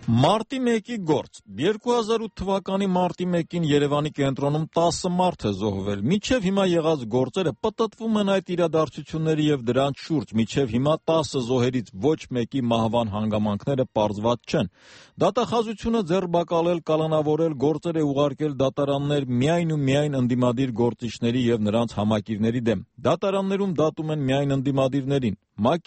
Մարտի 1-ի գործ 2008 թվականի մարտի 1-ին Երևանի կենտրոնում 10 մարդ է զոհվել։ Մինչև հիմա եղած գործերը պտտվում են այդ իրադարձությունների եւ դրանց շուրջ։ Մինչև հիմա 10 զոհերից ոչ մեկի մահվան հանգամանքները պարզված չեն։ Դատախազությունը ձեռբակալել, կալանավորել, գործեր է ուղարկել դատարաններ միայն ու միայն ընդդիմադիր գործիչների եւ նրանց համակիրների դեմ։ Դատարաններում դատում են միայն ընդդիմադիրներին։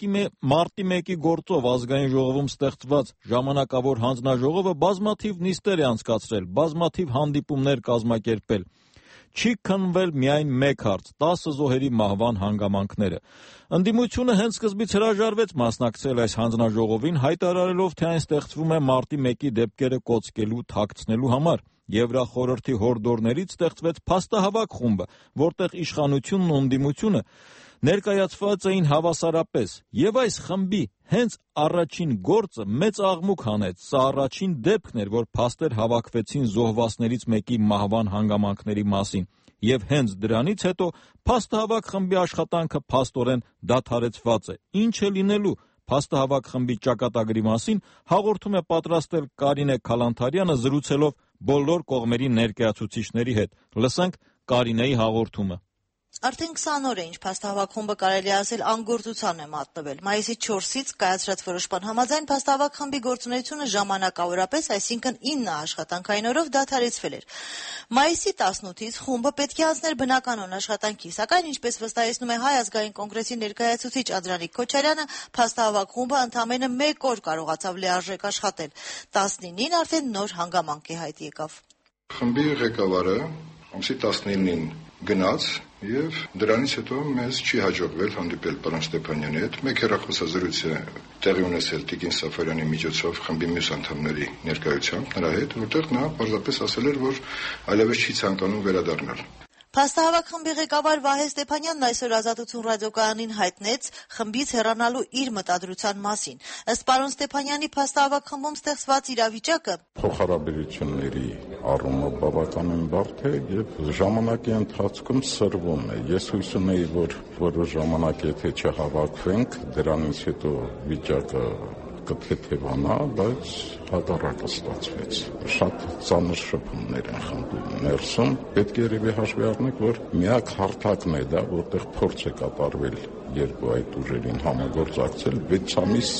Մարտի 1-ի գործով ազգային ժողովում ստեղծված ժամանակավոր հանձնաժողովը բազմաթիվ նիստեր է անցկացրել, բազմաթիվ հանդիպումներ կազմակերպել։ Չի քննվել միայն մեկ հարց՝ 10 զոհերի մահվան հանգամանքները։ Ընդդիմությունը հենց սկզբից հրաժարվեց մասնակցել այս հանձնաժողովին, հայտարարելով, թե այն ստեղծվում է մարտի 1-ի դեպքերը կոծկելու, թաքցնելու համար։ Եվրախորհրդի հորդորներից ստեղծվեց փաստահավաք խումբը, որտեղ իշխանությունն ու ընդդիմությունը ներկայացված էին հավասարապես, եւ այս խմբի հենց առաջին գործը մեծ աղմուկ հանեց։ Սա առաջին դեպքն էր, որ փաստեր հավաքվեցին զոհվածներից մեկի մահվան հանգամանքների մասին, եւ հենց դրանից հետո փաստահավաք խմբի աշխատանքը փաստորեն դադարեցված է։ Ինչ է լինելու փաստահավաք խմբի ճակատագրի մասին հաղորդում է պատրաստել Կարինե Քալանթարյանը զրուցելով բոլոր կողմերի ներկայացուցիչների հետ։ Լսենք Կարինեի հաղորդումը։ Արդեն 20 օր է, ինչ փաստահավաք խումբը կարելի է ասել անգործության է մատնվել։ Մայիսի 4-ից կայացրած որոշման համաձայն փաստահավաք խմբի գործունեությունը ժամանակավորապես, այսինքն 9 աշխատանքային օրով դադարեցվել էր։ Մայիսի 18-ից խումբը պետք է անցներ բնականոն աշխատանքի, սակայն ինչպես վստահեցնում է Հայ ազգային կոնգրեսի ներկայացուցիչ Անդրանիկ Քոչարյանը, փաստահավաք խումբը ընդամենը 1 օր կարողացավ լիարժեք աշխատել։ 19-ին արդեն նոր հանգամանք է հայտ եկավ։ Խմբի ղեկավարը ամսի 19-ին գնաց եւ դրանից հետո մեզ չի հաջողվել հանդիպել պարոն Ստեփանյանի հետ։ Մեկ հեռախոսազրույց է տեղի ունեցել Տիկին Սաֆարյանի միջոցով խմբի մյուս անդամների ներկայությամբ նրա հետ, որտեղ նա պարզապես ասել էր, որ այլևս չի ցանկանում վերադառնալ։ Փաստահավաք խմբի ղեկավար Վահե Ստեփանյանն այսօր Ազատություն ռադիոկայանին հայտնեց խմբից հեռանալու իր մտադրության մասին։ Ըստ պարոն Ստեփանյանի, փաստահավաք խմբում ստեղծված իրավիճակը փոխհարաբերությունների առումով բավականին բարդ է եւ ժամանակի ընթացքում սրվում է։ Ես հույս ունեի, որ որոշ ժամանակ եթե չհավաքվենք, դրանից հետո վիճակը կթեթևանա, բայց հակառակը ստացվեց։ Շատ ծանր շփումներ են խմբում ներսում։ Պետք է երևի հաշվի առնենք, որ միակ հարթակն է դա, որտեղ փորձ է կատարվել երկու այդ ուժերին համագործակցել 6 ամիս,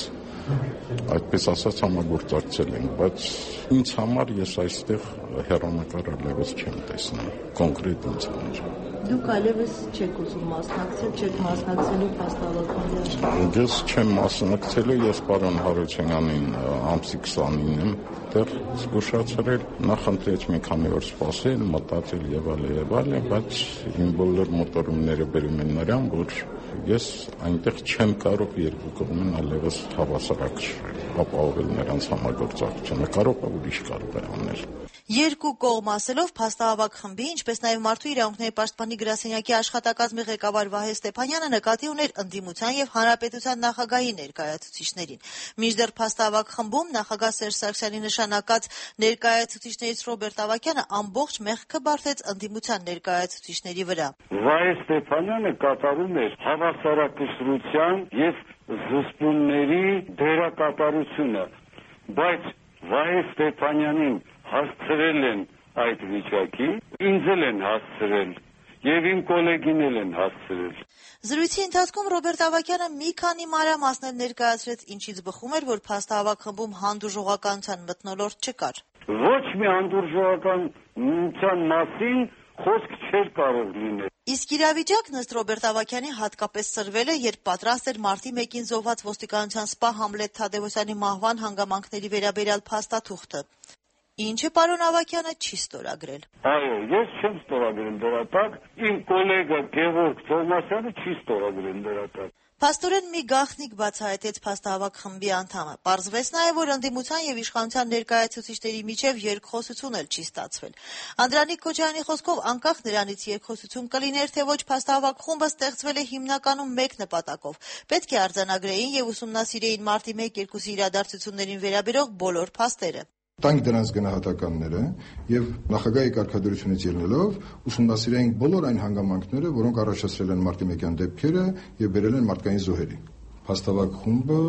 այդպես ասած համագործակցել ենք, բայց ինձ համար ես այստեղ հեռանկար այլևս չեմ տեսնում, կոնկրետ ինձ համար։ Դուք այլևս չեք ուզում մասնակցել, չեք մասնակցելու փաստահավաք խմբի աշխատանքին։ Ես չեմ մասնակցելու, ես պարոն Հարությունյանին ամսի 29-ին դեռ զգուշացրել, նախ ընտրեց մի քանի օր սպասել, մտածել եւ այլն, բայց իմ բոլոր մոտորումները բերում են նրան, որ ես այնտեղ չեմ կարող երկու կողմին այլևս հավասարակշռել, ապահովել նրանց համագործակցությունը, կարող է ուրիշ կարող է անել։ Երկու կողմ ասելով փաստահավաք խմբի, ինչպես նաև Մարդու իրավունքների պաշտպանի գրասենյակի աշխատակազմի ղեկավար Վահե Ստեփանյանը նկատի ուներ ընդդիմության եւ հանրապետության նախագահի ներկայացուցիչներին։ Մինչդեռ փաստահավաք խմբում նախագահ Սերժ Սարգսյանի նշանակած ներկայացուցիչներից Ռոբերտ Ավագյանը ամբողջ մեղքը բարթեց ընդդիմության ներկայացուցիչների վրա։ Վահե Ստեփանյանը կատարում էր հավասարակշռության եւ զսպումների դերակատարությունը, բայց Վահե Ստեփանյանին հասցրել են այդ վիճակի, ինձ են հասցրել եւ իմ կոլեգին են հասցրել։ Զրույցի ընթացքում Ռոբերտ Ավագյանը մի քանի մանրամասներ ներկայացրեց, ինչից բխում էր, որ փաստահավաք խմբում հանդուրժողականության մթնոլորտ չկար։ Ոչ մի հանդուրժողականության մասին խոսք չէր կարող լինել։ Իսկ իրավիճակն ըստ Ռոբերտ Ավագյանի հատկապես սրվել է, երբ պատրաստ էր մարտի 1-ին զոհված ոստիկանության սպա Համլետ Թադևոսյանի մահվան հանգամանքների վերաբերյալ փաստաթուղթը։ Ինչը պարոն Ավագյանը չի ստորագրել։ Այո, ես չեմ ստորագրել դրա տակ, իմ կոլեգա Գևորգ Թովմասյանը չի ստորագրել դրա տակ։ Փաստորեն մի գաղտնիք բացահայտեց փաստահավաք խմբի անդամը։ Պարզվեց նաև, որ ընդդիմության եւ իշխանության ներկայացուցիչների միջև երկխոսություն էլ չի ստացվել։ Անդրանիկ Քոչարյանի խոսքով, անկախ նրանից երկխոսություն կլիներ թե ոչ, փաստահավաք խումբը ստեղծվել է հիմնականում մեկ նպատակով։ Պետք է արձանագրեին եւ ուսումնասիրեին մարտի 1-2-ի իրադարձություններին վերաբերող բոլոր փաստերը։ Տանք դրանց գնահատականները եւ նախագահի կարգադրությունից ելնելով ուսումնասիրենք բոլոր այն հանգամանքները, որոնք առաջացրել են մարտի 1-յան դեպքերը եւ բերել են մարդկային զոհերի։ Փաստավակ խումբը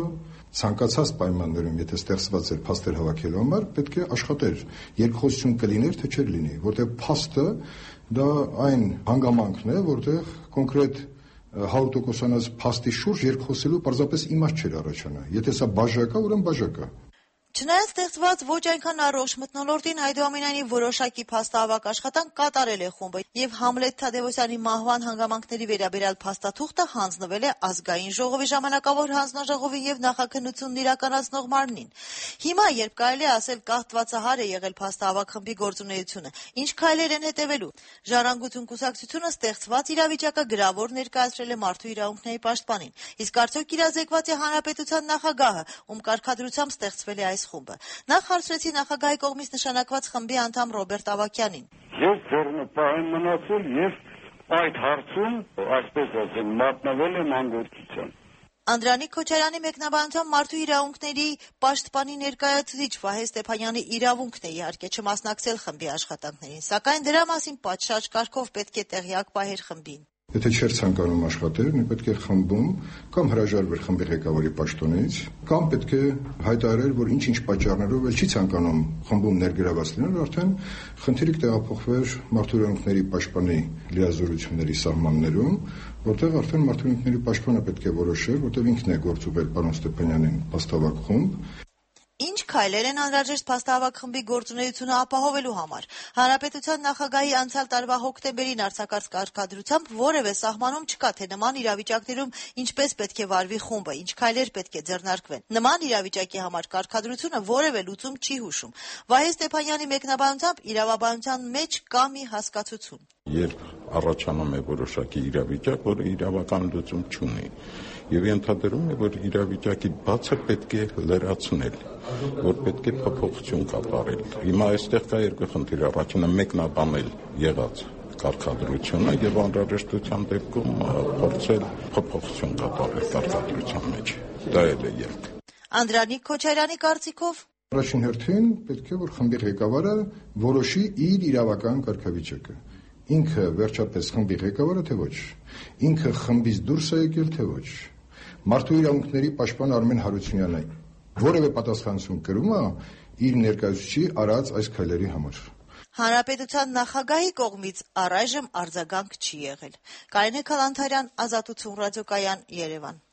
ցանկացած պայմաններում, եթե ստեղծված էր փաստեր հավաքելու համար, պետք է աշխատեր, երկխոսություն կլիներ, թե չէր լինի, որտեղ փաստը դա այն հանգամանքն է, որտեղ կոնկրետ 100%-անոց փաստի շուրջ երկխոսելու պարզապես իմաստ չէր առաջանա։ Եթե սա բաժակա, ուրեմն բաժակա։ Չնայած ստեղծված ոչ այնքան առողջ մթնոլորտին, այդուամենայնիվ որոշակի փաստահավաք աշխատանք կատարել է խումբը, եւ Համլետ Թադևոսյանի մահվան հանգամանքների վերաբերյալ փաստաթուղթը հանձնվել է Ազգային ժողովի ժամանակավոր հանձնաժողովին եւ նախաքննությունն իրականացնող մարմնին։ Հիմա, երբ կարելի է ասել կախտվածահար է եղել փաստահավաք խմբի գործունեությունը, ինչ քայլեր են հետևելու։ Ժառանգություն կուսակցությունը ստեղծված իրավիճակը գրավոր ներկայացրել է մարդու իրավունքների պաշտպանին։ Իսկ արդյոք իրազեկված է հանրապետության նախագահը, ում կարգադրությամբ ստեղծվել է այս խումբը։ Նախ հարցրեցի նախագահի կողմից նշանակված խմբի անդամ Ռոբերտ Ավագյանին։ Ես ձեռնպահ եմ մնացել եւ այդ հարցում, այսպես ասեմ, մատնվել եմ անգործության։ Անդրանիկ Քոչարյանի մեկնաբանությամբ մարդու իրավունքների պաշտպանի ներկայացուցիչ Վահե Ստեփանյանի իրավունքն է իհարկե չմասնակցել խմբի աշխատանքներին, սակայն դրա մասին պատշաճ կարգով պետք է տեղյակ պահեր խմբին։ Եթե չէր ցանկանում աշխատել, պետք է խմբում կամ հրաժարվեր խմբի ղեկավարի պաշտոնից, կամ պետք է հայտարարեր, որ ինչ-ինչ պատճառներով էլ չի ցանկանում խմբում ներգրաված լինել, արդեն խնդիրը տեղափոխվեր մարդու իրավունքների պաշտպանի լիազորությունների սահմաններում, որտեղ արդեն մարդու իրավունքների պաշտպանը պետք է որոշեր, որտեղ ինքն է գործուղել պարոն Ստեփանյանին փաստավակ խումբ։ Ինչ քայլեր են անհրաժեշտ փաստահավաք խմբի գործունեությունը ապահովելու համար։ Հանրապետության նախագահի անցյալ տարվա հոկտեմբերին արձակած կարգադրությամբ որևէ սահմանում չկա, թե նման իրավիճակներում ինչպես պետք է վարվի խումբը, ինչ քայլեր պետք է ձեռնարկվեն։ Նման իրավիճակի համար կարգադրությունը որևէ լուծում չի հուշում։ Վահե Ստեփանյանի մեկնաբանությամբ իրավաբանության մեջ կա մի հասկացություն։ Երբ առաջանում է որոշակի իրավիճակ, որը իրավական լուծում չունի, եւ ենթադրում է, որ իրավիճակի բացը պետք է լրացնել, որ պետք է փոփոխություն կատարել։ Հիմա այստեղ կա երկու խնդիր, առաջինը մեկնաբանել եղած կարգադրությունը եւ անհրաժեշտության դեպքում փորձել փոփոխություն կատարել կարգադրության մեջ։ Դա էլ է ելք։ Անդրանիկ Քոչարյանի կարծիքով Առաջին հերթին պետք է որ խմբի ղեկավարը որոշի իր իրավական կարգավիճակը։ Ինքը վերջապես խմբի ղեկավարը թե ոչ։ Ինքը խմբից դուրս է եկել թե ոչ։ Մարդու իրավունքների պաշտպան Արմեն Հարությունյանը որևէ պատասխանատվություն կրում է իր ներկայացուցիչի արած այս քայլերի համար։ Հանրապետության նախագահի կողմից առայժմ արձագանք չի եղել։ Կարինե Քալանթարյան, Ազատություն ռադիոկայան, Երևան։